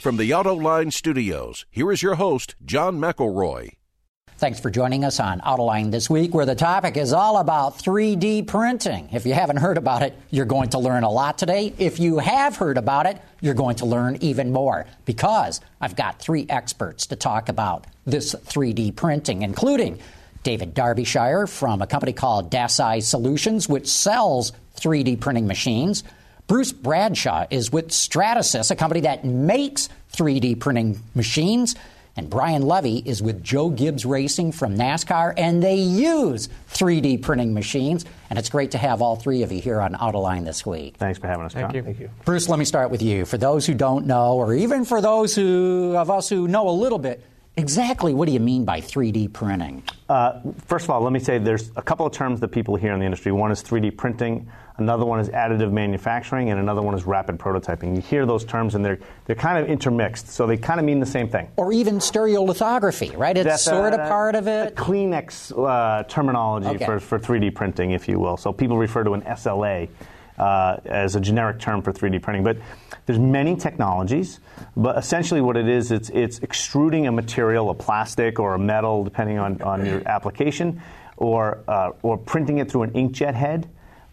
From the Autoline Studios, here is your host, John McElroy. Thanks for joining us on Autoline this week, where the topic is all about 3D printing. If you haven't heard about it, you're going to learn a lot today. If you have heard about it, you're going to learn even more, because I've got three experts to talk about this 3D printing, including David Darbyshire from a company called Dasai Solutions, which sells 3D printing machines. Bruce Bradshaw is with Stratasys, a company that makes 3D printing machines. And Brian Levy is with Joe Gibbs Racing from NASCAR, and they use 3D printing machines. And it's great to have all three of you here on Autoline this week. Thanks for having us, John. Thank you. Bruce, let me start with you. For those who don't know, or even for those of us who know a little bit, exactly what do you mean by 3D printing? First of all, let me say there's a couple of terms that people hear in the industry. One is 3D printing, another one is additive manufacturing, and another one is rapid prototyping. You hear those terms, and they're kind of intermixed, so they kind of mean the same thing. Or even stereolithography, right? It's sort of part of it. Kleenex terminology for 3D printing, if you will. So people refer to an SLA as a generic term for 3D printing. But there's many technologies, but essentially what it is, it's extruding a material, a plastic or a metal, depending on your application, or printing it through an inkjet head,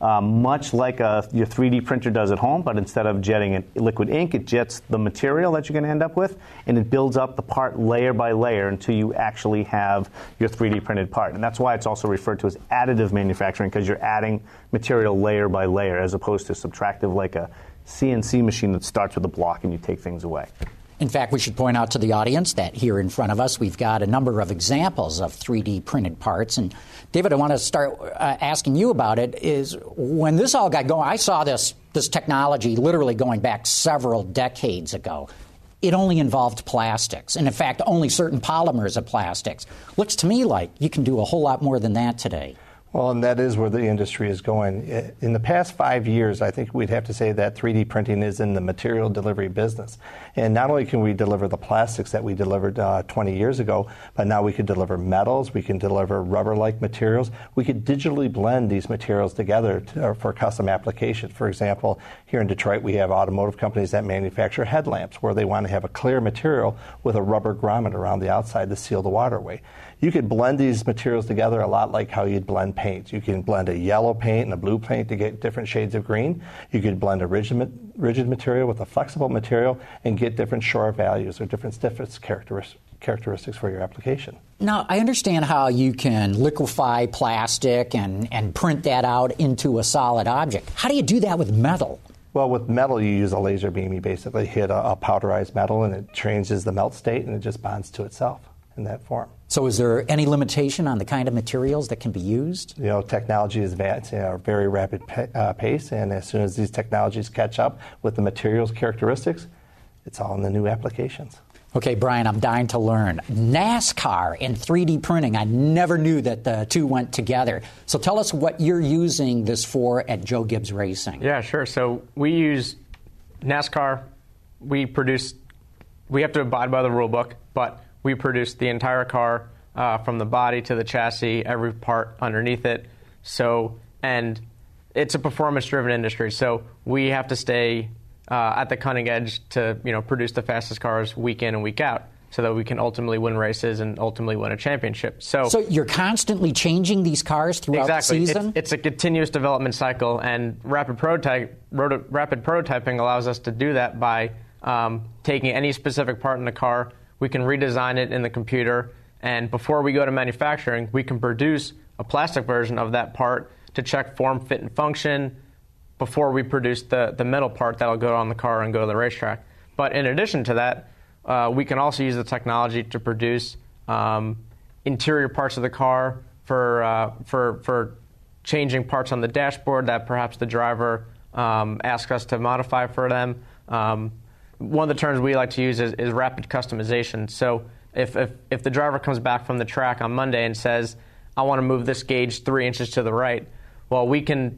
much like your 3D printer does at home, but instead of jetting liquid ink, it jets the material that you're going to end up with, and it builds up the part layer by layer until you actually have your 3D printed part. And that's why it's also referred to as additive manufacturing, because you're adding material layer by layer as opposed to subtractive, like a CNC machine that starts with a block and you take things away. In fact, we should point out to the audience that here in front of us, we've got a number of examples of 3D printed parts. And David, I want to start asking you about it. Is when this all got going, I saw this technology literally going back several decades ago. It only involved plastics, and in fact, only certain polymers of plastics. Looks to me like you can do a whole lot more than that today. Well, and that is where the industry is going. In the past 5 years, I think we'd have to say that 3D printing is in the material delivery business. And not only can we deliver the plastics that we delivered 20 years ago, but now we can deliver metals, we can deliver rubber-like materials. We could digitally blend these materials together for custom applications. For example, here in Detroit, we have automotive companies that manufacture headlamps where they want to have a clear material with a rubber grommet around the outside to seal the waterway. You could blend these materials together a lot like how you'd blend paints. You can blend a yellow paint and a blue paint to get different shades of green. You could blend a rigid material with a flexible material and get different Shore values or different stiffness characteristics for your application. Now, I understand how you can liquefy plastic and print that out into a solid object. How do you do that with metal? Well, with metal, you use a laser beam. You basically hit a powderized metal, and it changes the melt state, and it just bonds to itself in that form. So is there any limitation on the kind of materials that can be used? You know, technology is advancing at a very rapid pace, and as soon as these technologies catch up with the materials characteristics, it's all in the new applications. Okay, Brian, I'm dying to learn. NASCAR and 3D printing, I never knew that the two went together. So tell us what you're using this for at Joe Gibbs Racing. Yeah, sure. So we use NASCAR. We have to abide by the rule book, but we produce the entire car from the body to the chassis, every part underneath it. So, and it's a performance-driven industry, so we have to stay at the cutting edge to produce the fastest cars week in and week out, so that we can ultimately win races and ultimately win a championship. So you're constantly changing these cars throughout the season? It's a continuous development cycle, and rapid prototyping allows us to do that by taking any specific part in the car. We can redesign it in the computer, and before we go to manufacturing, we can produce a plastic version of that part to check form, fit, and function before we produce the metal part that'll go on the car and go to the racetrack. But in addition to that, we can also use the technology to produce interior parts of the car for changing parts on the dashboard that perhaps the driver asks us to modify for them. One of the terms we like to use is rapid customization. So if the driver comes back from the track on Monday and says, I want to move this gauge 3 inches to the right, well, we can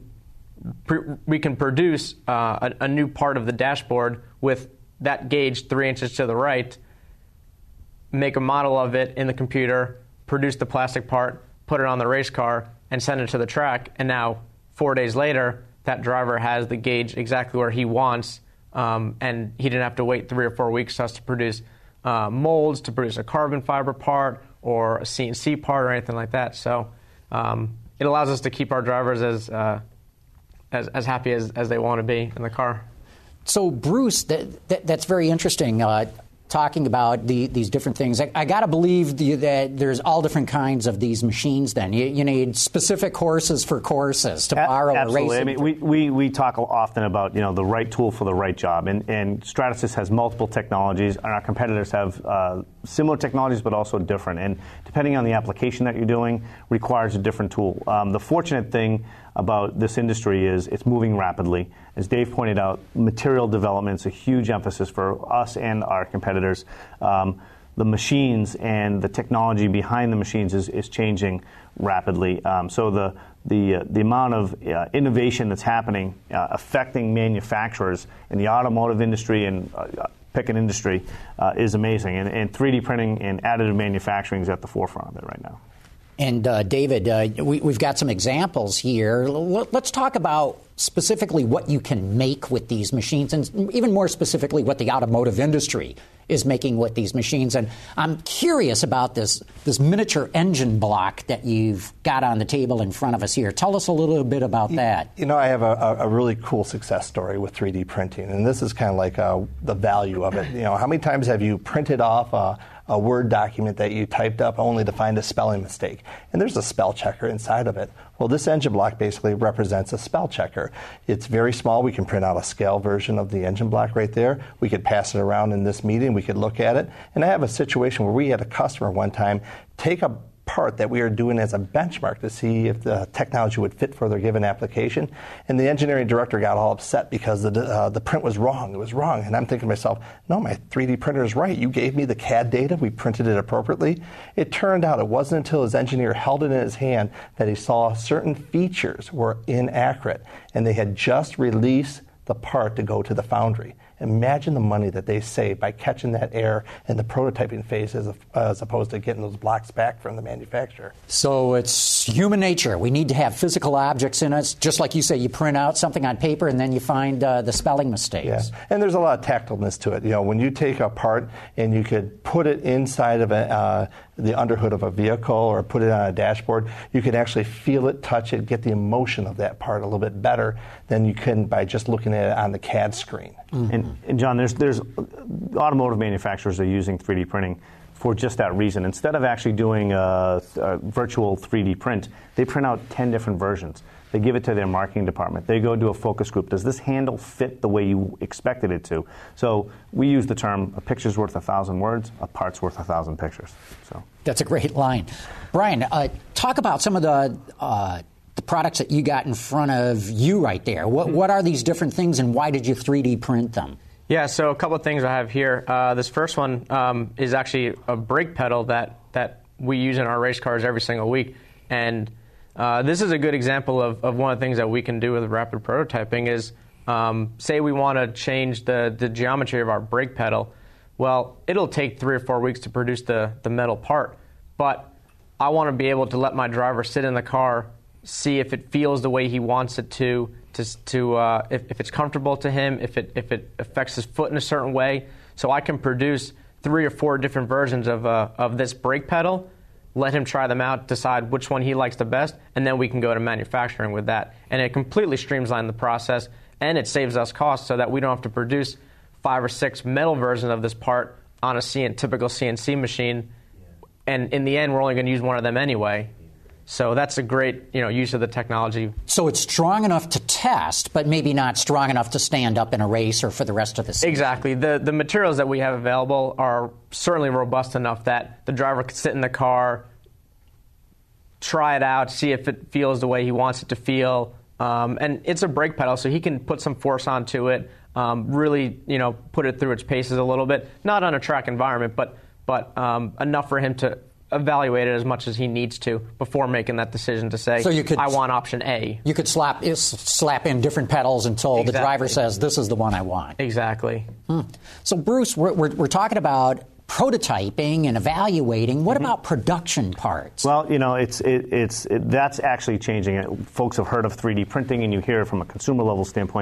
produce a new part of the dashboard with that gauge 3 inches to the right, make a model of it in the computer, produce the plastic part, put it on the race car, and send it to the track. And now, 4 days later, that driver has the gauge exactly where he wants and he didn't have to wait 3 or 4 weeks for us to produce molds, to produce a carbon fiber part or a CNC part or anything like that. So it allows us to keep our drivers as happy as they want to be in the car. So, Bruce, that's very interesting, talking about these different things. I got to believe that there's all different kinds of these machines then. You need specific horses for courses to borrow Absolutely. a racing. I mean, we talk often about, the right tool for the right job. And Stratasys has multiple technologies, and our competitors have similar technologies but also different. And depending on the application that you're doing, requires a different tool. The fortunate thing about this industry is it's moving rapidly. As Dave pointed out, material development is a huge emphasis for us and our competitors. The machines and the technology behind the machines is changing rapidly. So the amount of innovation that's happening affecting manufacturers in the automotive industry and pick an industry is amazing. And 3D printing and additive manufacturing is at the forefront of it right now. And David, we've got some examples here. Let's talk about specifically what you can make with these machines, and even more specifically what the automotive industry is making with these machines. And I'm curious about this miniature engine block that you've got on the table in front of us here. Tell us a little bit about that. I have a really cool success story with 3D printing, and this is kind of like the value of it. How many times have you printed off a Word document that you typed up only to find a spelling mistake? And there's a spell checker inside of it. Well, this engine block basically represents a spell checker. It's very small. We can print out a scale version of the engine block right there. We could pass it around in this meeting. We could look at it. And I have a situation where we had a customer one time take a part that we are doing as a benchmark to see if the technology would fit for their given application. And the engineering director got all upset because the print was wrong. It was wrong. And I'm thinking to myself, no, my 3D printer is right. You gave me the CAD data. We printed it appropriately. It turned out it wasn't until his engineer held it in his hand that he saw certain features were inaccurate. And they had just released the part to go to the foundry. Imagine the money that they save by catching that error in the prototyping phase as opposed to getting those blocks back from the manufacturer. So it's human nature. We need to have physical objects in us. Just like you say, you print out something on paper and then you find the spelling mistakes. Yeah. And there's a lot of tactileness to it. When you take a part and you could put it inside of the underhood of a vehicle or put it on a dashboard, you can actually feel it, touch it, get the emotion of that part a little bit better than you can by just looking at it on the CAD screen. Mm-hmm. And John, there's automotive manufacturers are using 3D printing for just that reason. Instead of actually doing a virtual 3D print, they print out 10 different versions. They give it to their marketing department. They go do a focus group. Does this handle fit the way you expected it to? So we use the term, a picture's worth 1,000 words, a part's worth 1,000 pictures. So that's a great line. Brian, talk about some of the products that you got in front of you right there. What are these different things, and why did you 3D print them? Yeah, so a couple of things I have here. This first one is actually a brake pedal that we use in our race cars every single week. And this is a good example of one of the things that we can do with rapid prototyping is, say we want to change the geometry of our brake pedal. Well, it'll take 3 or 4 weeks to produce the metal part. But I want to be able to let my driver sit in the car, see if it feels the way he wants it to if it's comfortable to him, if it affects his foot in a certain way. So I can produce 3 or 4 different versions of this brake pedal, let him try them out, decide which one he likes the best, and then we can go to manufacturing with that. And it completely streamlines the process, and it saves us costs so that we don't have to produce 5 or 6 metal versions of this part on a typical CNC machine. And in the end, we're only going to use one of them anyway. So that's a great use of the technology. So it's strong enough to test, but maybe not strong enough to stand up in a race or for the rest of the season. Exactly. The materials that we have available are certainly robust enough that the driver could sit in the car, try it out, see if it feels the way he wants it to feel. And it's a brake pedal, so he can put some force onto it, really put it through its paces a little bit. Not on a track environment, but enough for him to evaluate it as much as he needs to before making that decision to say, I want option A. You could slap in different pedals until the driver says, this is the one I want. Exactly. So, Bruce, we're talking about prototyping and evaluating. What about production parts? Well, that's actually changing. Folks have heard of 3D printing, and you hear it from a consumer level standpoint.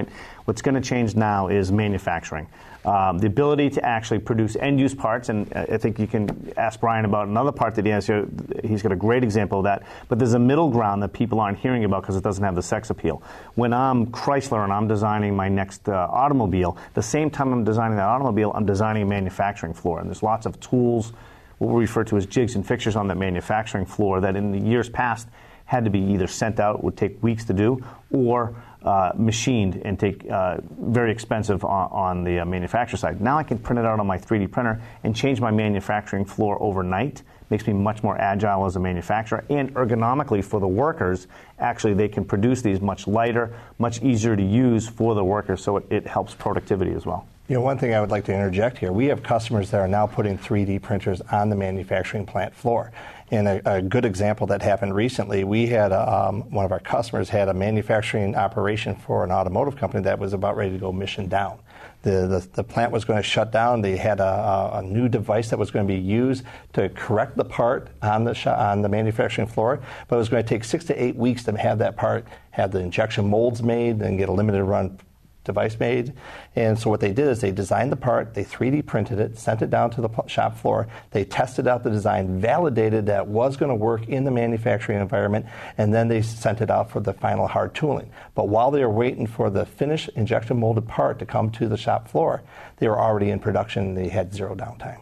What's going to change now is manufacturing. The ability to actually produce end-use parts, and I think you can ask Brian about another part that he has here. He's got a great example of that. But there's a middle ground that people aren't hearing about because it doesn't have the sex appeal. When I'm Chrysler and I'm designing my next automobile, the same time I'm designing that automobile, I'm designing a manufacturing floor. And there's lots of tools, what we refer to as jigs and fixtures on that manufacturing floor that in the years past had to be either sent out, would take weeks to do, or machined and take very expensive on the manufacturer side. Now I can print it out on my 3D printer and change my manufacturing floor overnight. Makes me much more agile as a manufacturer, and ergonomically for the workers, actually they can produce these much lighter, much easier to use for the workers, so it helps productivity as well. You know, one thing I would like to interject here, we have customers that are now putting 3D printers on the manufacturing plant floor. And a good example that happened recently, we had one of our customers had a manufacturing operation for an automotive company that was about ready to go mission down. The plant was going to shut down. They had a new device that was going to be used to correct the part on the manufacturing floor, but it was going to take 6 to 8 weeks to have that part, have the injection molds made, and get a limited run device made. And so what they did is they designed the part, they 3D printed it, sent it down to the shop floor, they tested out the design, validated that it was going to work in the manufacturing environment, and then they sent it out for the final hard tooling. But while they were waiting for the finished injection molded part to come to the shop floor, they were already in production and they had zero downtime.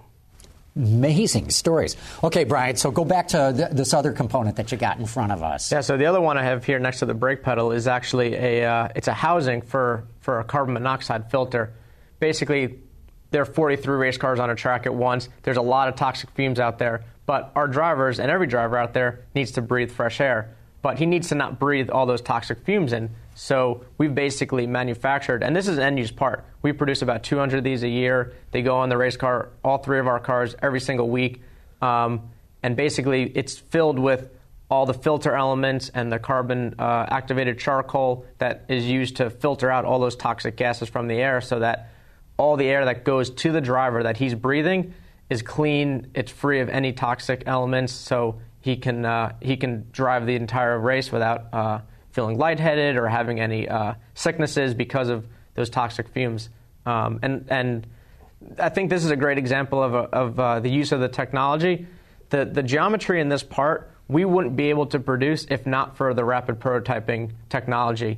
Amazing stories. Okay, Brian, so go back to this other component that you got in front of us. Yeah, so the other one I have here next to the brake pedal is actually it's a housing for a carbon monoxide filter. Basically, there are 43 race cars on a track at once. There's a lot of toxic fumes out there, but our drivers and every driver out there needs to breathe fresh air. But he needs to not breathe all those toxic fumes in. So we've basically manufactured, and this is an end-use part. We produce about 200 of these a year. They go on the race car, all 3 of our cars, every single week. And basically, it's filled with all the filter elements and the carbon activated charcoal that is used to filter out all those toxic gases from the air so that all the air that goes to the driver that he's breathing is clean, it's free of any toxic elements, so he can drive the entire race without feeling lightheaded or having any sicknesses because of those toxic fumes. And I think this is a great example of the use of the technology. The geometry in this part, we wouldn't be able to produce if not for the rapid prototyping technology.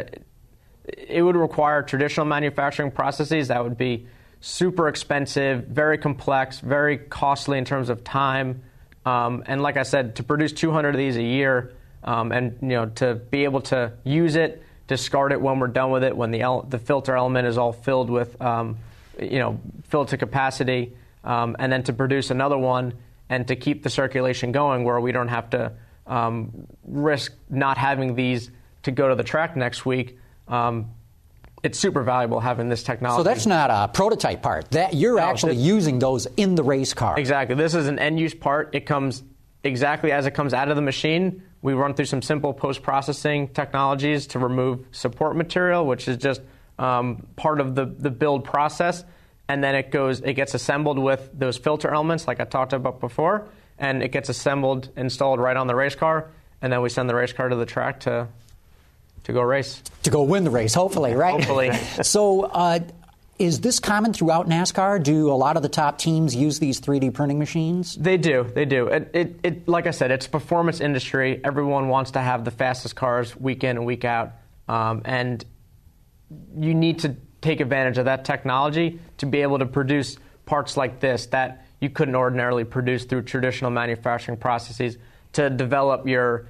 It would require traditional manufacturing processes that would be super expensive, very complex, very costly in terms of time. And like I said, to produce 200 of these a year, and to be able to use it, discard it when we're done with it, when the filter element is all filled with, filled to capacity, and then to produce another one and to keep the circulation going where we don't have to risk not having these to go to the track next week. It's super valuable having this technology. So that's not a prototype part. You're actually using those in the race car. Exactly. This is an end-use part. It comes exactly as it comes out of the machine. We run through some simple post-processing technologies to remove support material, which is just part of the build process. And then it gets assembled with those filter elements like I talked about before, and it gets installed right on the race car, and then we send the race car to the track to go race. To go win the race, hopefully, right? Hopefully. So is this common throughout NASCAR? Do a lot of the top teams use these 3D printing machines? They do. It like I said, it's a performance industry. Everyone wants to have the fastest cars week in and week out. And you need to take advantage of that technology to be able to produce parts like this that you couldn't ordinarily produce through traditional manufacturing processes, to develop your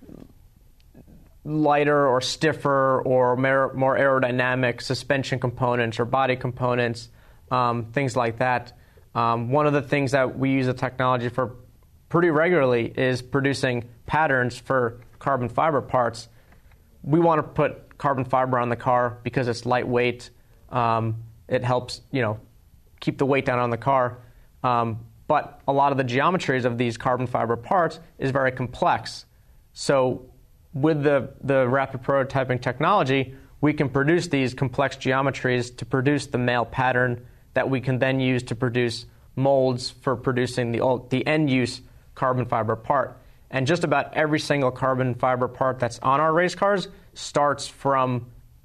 lighter or stiffer or more aerodynamic suspension components or body components, things like that. One of the things that we use the technology for pretty regularly is producing patterns for carbon fiber parts. We want to put carbon fiber on the car because it's lightweight. It helps, keep the weight down on the car. But a lot of the geometries of these carbon fiber parts is very complex. So with the rapid prototyping technology, we can produce these complex geometries to produce the male pattern that we can then use to produce molds for producing the end-use carbon fiber part. And just about every single carbon fiber part that's on our race cars starts from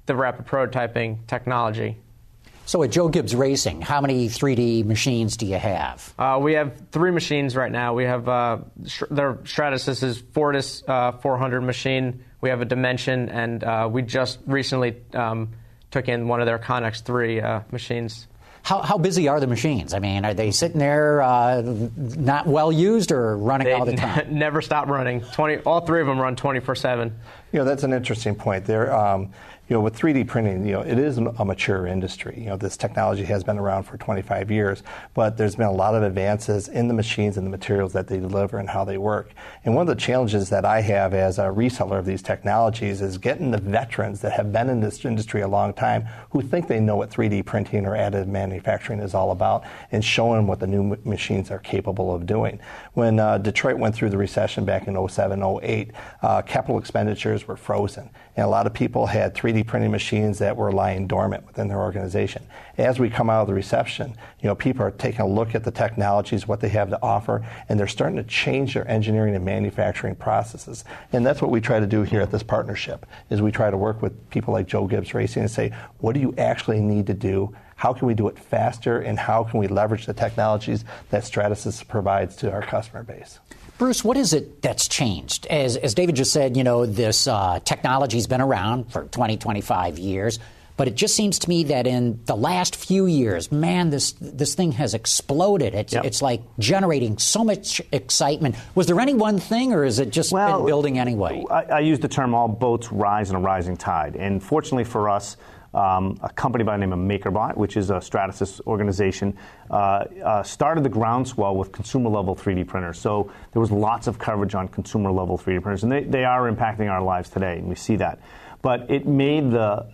the rapid prototyping technology. So at Joe Gibbs Racing, how many 3D machines do you have? We have 3 machines right now. We have their Stratasys Fortis 400 machine. We have a Dimension, and we just recently took in one of their Connex 3 machines. How busy are the machines? I mean, are they sitting there not well used or running all the time? Never stop running. All 3 of them run 24/7. That's an interesting point there. With 3D printing, it is a mature industry. This technology has been around for 25 years, but there's been a lot of advances in the machines and the materials that they deliver and how they work. And one of the challenges that I have as a reseller of these technologies is getting the veterans that have been in this industry a long time who think they know what 3D printing or additive manufacturing is all about and showing them what the new machines are capable of doing. When Detroit went through the recession back in 07, 08, capital expenditures were frozen. And a lot of people had 3D printing machines that were lying dormant within their organization. As we come out of the recession, people are taking a look at the technologies, what they have to offer, and they're starting to change their engineering and manufacturing processes. And that's what we try to do here at this partnership, is we try to work with people like Joe Gibbs Racing and say, what do you actually need to do? How can we do it faster, and how can we leverage the technologies that Stratasys provides to our customer base? Bruce, what is it that's changed? As David just said, this technology's been around for 20, 25 years, but it just seems to me that in the last few years, man, this thing has exploded. It's like generating so much excitement. Was there any one thing, or has it just been building anyway? I use the term all boats rise in a rising tide, and fortunately for us, a company by the name of MakerBot, which is a Stratasys organization, started the groundswell with consumer-level 3D printers. So there was lots of coverage on consumer-level 3D printers, and they are impacting our lives today, and we see that. But it made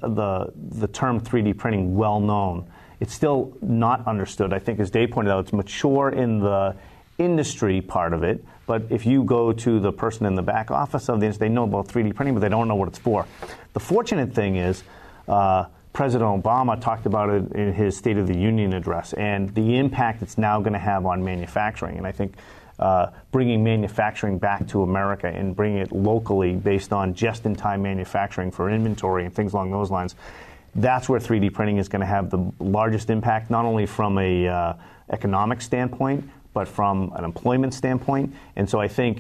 the term 3D printing well-known. It's still not understood. I think, as Dave pointed out, it's mature in the industry part of it, but if you go to the person in the back office of the industry, they know about 3D printing, but they don't know what it's for. The fortunate thing is, President Obama talked about it in his State of the Union address and the impact it's now going to have on manufacturing. And I think bringing manufacturing back to America and bringing it locally based on just-in-time manufacturing for inventory and things along those lines, that's where 3D printing is going to have the largest impact, not only from a economic standpoint, but from an employment standpoint. And so I think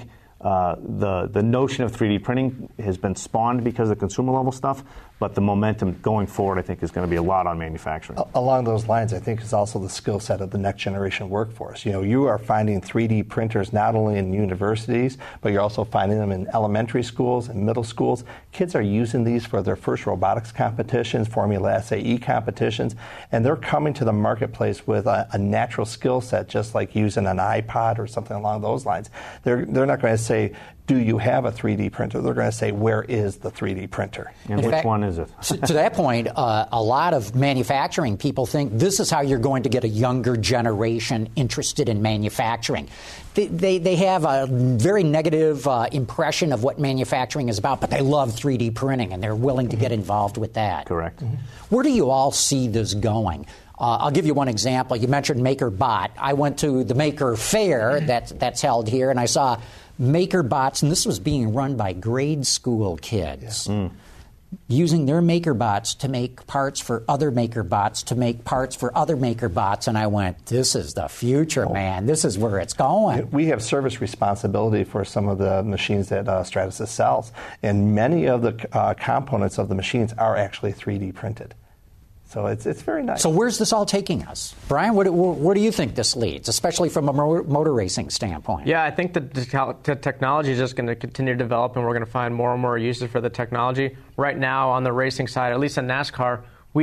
the notion of 3D printing has been spawned because of the consumer level stuff, but the momentum going forward, I think, is going to be a lot on manufacturing. Along those lines, I think is also the skill set of the next generation workforce. You are finding 3D printers not only in universities, but you're also finding them in elementary schools and middle schools. Kids are using these for their first robotics competitions, Formula SAE competitions, and they're coming to the marketplace with a natural skill set, just like using an iPod or something along those lines. They're not going to say, do you have a 3D printer? They're going to say, where is the 3D printer? And which one is it? To that point, a lot of manufacturing people think this is how you're going to get a younger generation interested in manufacturing. They have a very negative impression of what manufacturing is about, but they love 3D printing, and they're willing to get involved with that. Correct. Where do you all see this going? I'll give you one example. You mentioned MakerBot. I went to the Maker Fair that's held here, and I saw MakerBots, and this was being run by grade school kids, using their MakerBots to make parts for other MakerBots, to make parts for other MakerBots, and I went, this is the future, man. This is where it's going. We have service responsibility for some of the machines that Stratasys sells, and many of the components of the machines are actually 3D printed. So it's very nice. So where's this all taking us? Brian, where do you think this leads, especially from a motor racing standpoint? Yeah, I think the technology is just going to continue to develop, and we're going to find more and more uses for the technology. Right now, on the racing side, at least in NASCAR,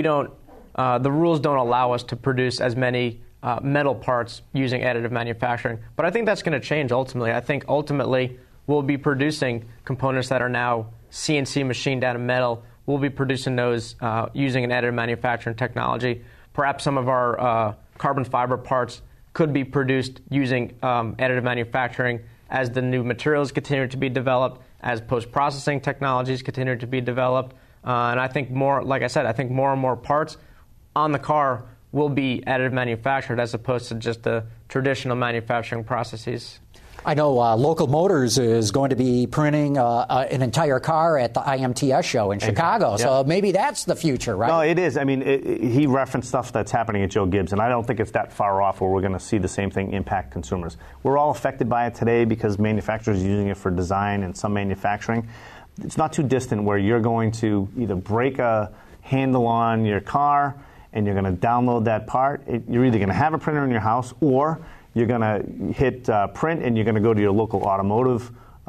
the rules don't allow us to produce as many metal parts using additive manufacturing. But I think that's going to change ultimately. I think ultimately we'll be producing components that are now CNC machined out of metal. We'll be producing those using an additive manufacturing technology. Perhaps some of our carbon fiber parts could be produced using additive manufacturing as the new materials continue to be developed, as post-processing technologies continue to be developed. And I think like I said, I think more and more parts on the car will be additive manufactured as opposed to just the traditional manufacturing processes. I know Local Motors is going to be printing an entire car at the IMTS show in Chicago, yep. so maybe that's the future, right? No, it is. I mean, he referenced stuff that's happening at Joe Gibbs, and I don't think it's that far off where we're going to see the same thing impact consumers. We're all affected by it today because manufacturers are using it for design and some manufacturing. It's not too distant where you're going to either break a handle on your car and you're going to download that part. You're either going to have a printer in your house, or you're going to hit print and you're going to go to your local automotive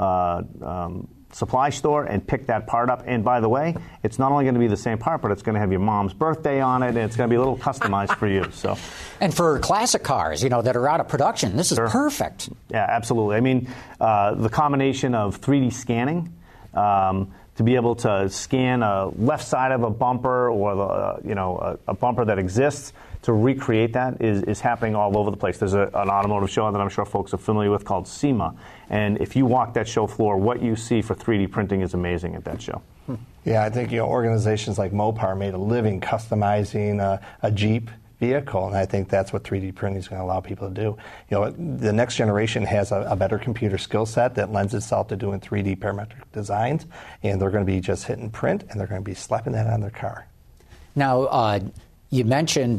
supply store and pick that part up. And by the way, it's not only going to be the same part, but it's going to have your mom's birthday on it, and it's going to be a little customized for you. So, and for classic cars, that are out of production, this is perfect. Yeah, absolutely. I mean, the combination of 3D scanning, to be able to scan a left side of a bumper or a bumper that exists, to recreate that is happening all over the place. There's an automotive show that I'm sure folks are familiar with called SEMA, and if you walk that show floor, what you see for 3D printing is amazing at that show. Yeah, I think organizations like Mopar made a living customizing a Jeep vehicle, and I think that's what 3D printing is going to allow people to do. The next generation has a better computer skill set that lends itself to doing 3D parametric designs, and they're going to be just hitting print, and they're going to be slapping that on their car. Now, you mentioned,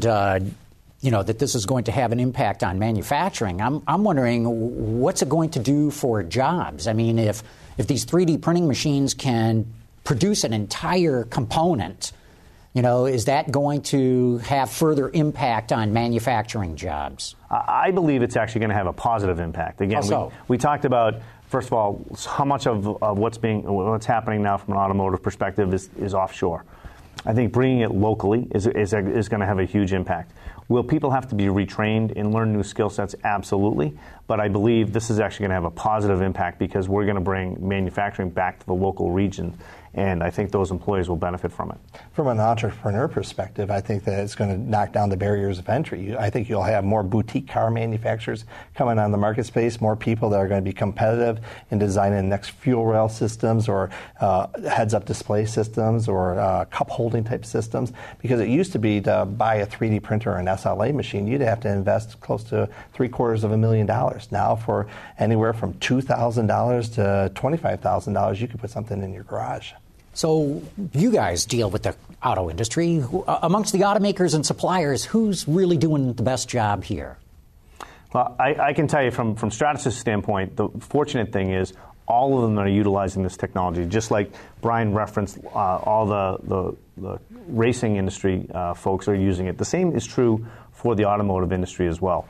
that this is going to have an impact on manufacturing. I'm wondering, what's it going to do for jobs? I mean, if these 3D printing machines can produce an entire component, is that going to have further impact on manufacturing jobs? I believe it's actually going to have a positive impact. Again, we talked about, first of all, how much of what's happening now from an automotive perspective is offshore. I think bringing it locally is going to have a huge impact. Will people have to be retrained and learn new skill sets? Absolutely. But I believe this is actually going to have a positive impact because we're going to bring manufacturing back to the local region, and I think those employees will benefit from it. From an entrepreneur perspective, I think that it's going to knock down the barriers of entry. I think you'll have more boutique car manufacturers coming on the market space, more people that are going to be competitive in designing next fuel rail systems or heads-up display systems or cup holding type systems, because it used to be to buy a 3D printer or an SLA machine, you'd have to invest close to $750,000. Now for anywhere from $2,000 to $25,000, you could put something in your garage. So you guys deal with the auto industry. Amongst the automakers and suppliers, who's really doing the best job here? Well, I can tell you from Stratasys' standpoint, the fortunate thing is all of them are utilizing this technology. Just like Brian referenced, all the racing industry folks are using it. The same is true for the automotive industry as well.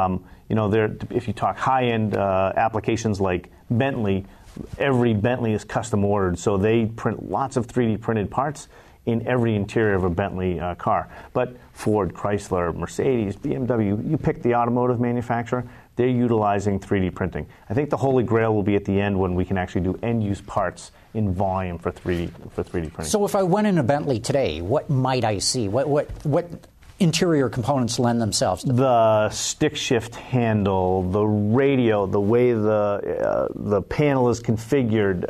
If you talk high-end applications like Bentley, every Bentley is custom ordered, so they print lots of 3D printed parts in every interior of a Bentley car. But Ford, Chrysler, Mercedes, BMW, you pick the automotive manufacturer, they're utilizing 3D printing. I think the holy grail will be at the end when we can actually do end-use parts in volume for 3D printing. So if I went in a Bentley today, what might I see? What interior components lend themselves to the stick shift handle, the radio, the way the panel is configured,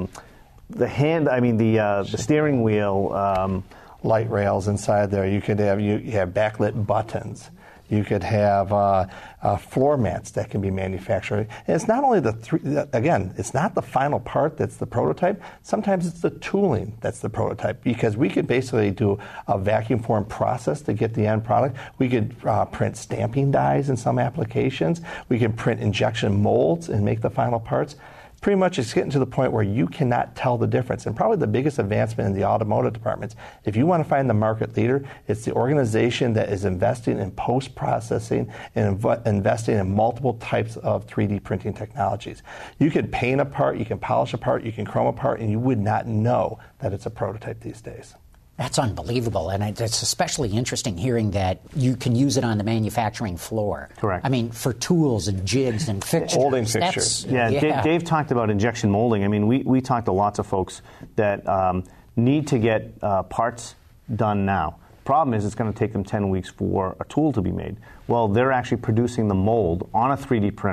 the steering wheel, light rails inside there. You could have backlit buttons. You could have floor mats that can be manufactured. And it's not only it's not the final part that's the prototype. Sometimes it's the tooling that's the prototype, because we could basically do a vacuum form process to get the end product. We could print stamping dies in some applications. We can print injection molds and make the final parts. Pretty much it's getting to the point where you cannot tell the difference. And probably the biggest advancement in the automotive departments, if you want to find the market leader, it's the organization that is investing in post-processing and investing in multiple types of 3D printing technologies. You can paint a part, you can polish a part, you can chrome a part, and you would not know that it's a prototype these days. That's unbelievable, and it's especially interesting hearing that you can use it on the manufacturing floor. Correct. I mean, for tools and jigs and fixtures. Molding fixtures. Yeah. Dave talked about injection molding. I mean, we talked to lots of folks that need to get parts done now. Problem is, it's going to take them 10 weeks for a tool to be made. Well, they're actually producing the mold on a 3D printer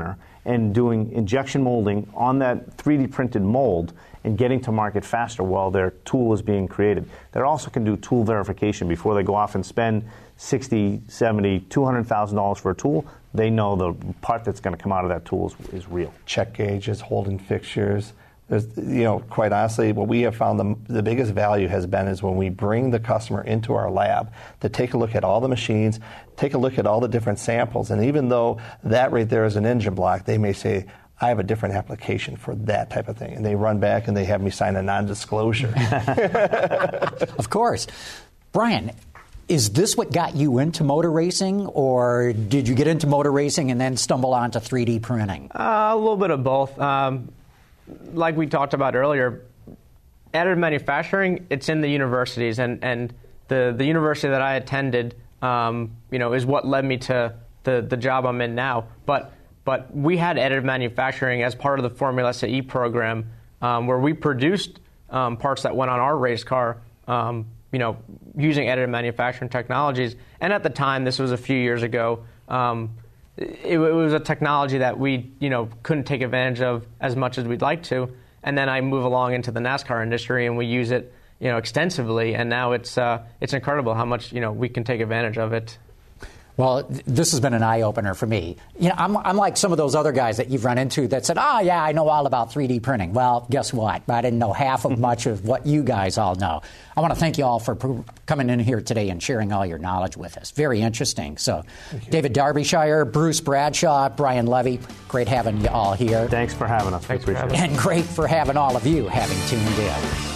and doing injection molding on that 3D printed mold and getting to market faster while their tool is being created. They also can do tool verification before they go off and spend $60, $70, $200,000 for a tool. They know the part that's going to come out of that tool is real. Check gauges, holding fixtures. There's, quite honestly, what we have found the biggest value has been is when we bring the customer into our lab to take a look at all the machines, take a look at all the different samples, and even though that right there is an engine block, they may say, I have a different application for that type of thing. And they run back and they have me sign a non-disclosure. Of course. Brian, is this what got you into motor racing, or did you get into motor racing and then stumble onto 3D printing? A little bit of both. Like we talked about earlier, additive manufacturing, it's in the universities, and the university that I attended, is what led me to the job I'm in now. But we had additive manufacturing as part of the Formula SAE program, where we produced parts that went on our race car, using additive manufacturing technologies. And at the time, this was a few years ago, it was a technology that we, couldn't take advantage of as much as we'd like to. And then I move along into the NASCAR industry, and we use it, extensively. And now it's incredible how much, we can take advantage of it. Well, this has been an eye-opener for me. I'm like some of those other guys that you've run into that said, yeah, I know all about 3D printing. Well, guess what? I didn't know half of much of what you guys all know. I want to thank you all for coming in here today and sharing all your knowledge with us. Very interesting. So, David Darbyshire, Bruce Bradshaw, Brian Levy, great having you all here. Thanks for having us. Thanks for having us. And great for having all of you having tuned in.